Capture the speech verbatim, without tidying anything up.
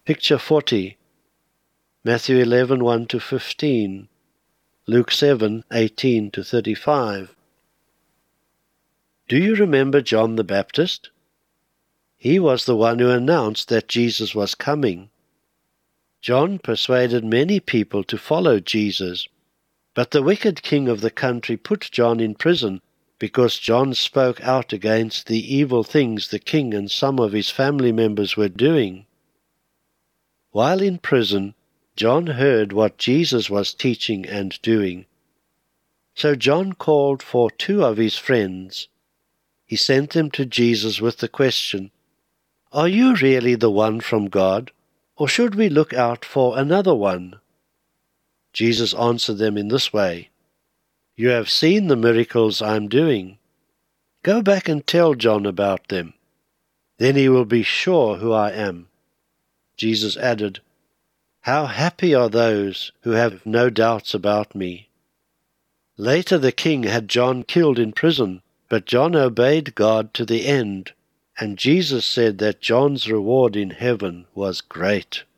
Picture forty. Matthew eleven, one to fifteen. Luke seven, eighteen to thirty-five. Do you remember John the Baptist? He was the one who announced that Jesus was coming. John persuaded many people to follow Jesus, but the wicked king of the country put John in prison because John spoke out against the evil things the king and some of his family members were doing. While in prison, John heard what Jesus was teaching and doing. So John called for two of his friends. He sent them to Jesus with the question, "Are you really the one from God, or should we look out for another one?" Jesus answered them in this way, "You have seen the miracles I am doing. Go back and tell John about them. Then he will be sure who I am." Jesus added, "How happy are those who have no doubts about me." Later the king had John killed in prison, but John obeyed God to the end, and Jesus said that John's reward in heaven was great.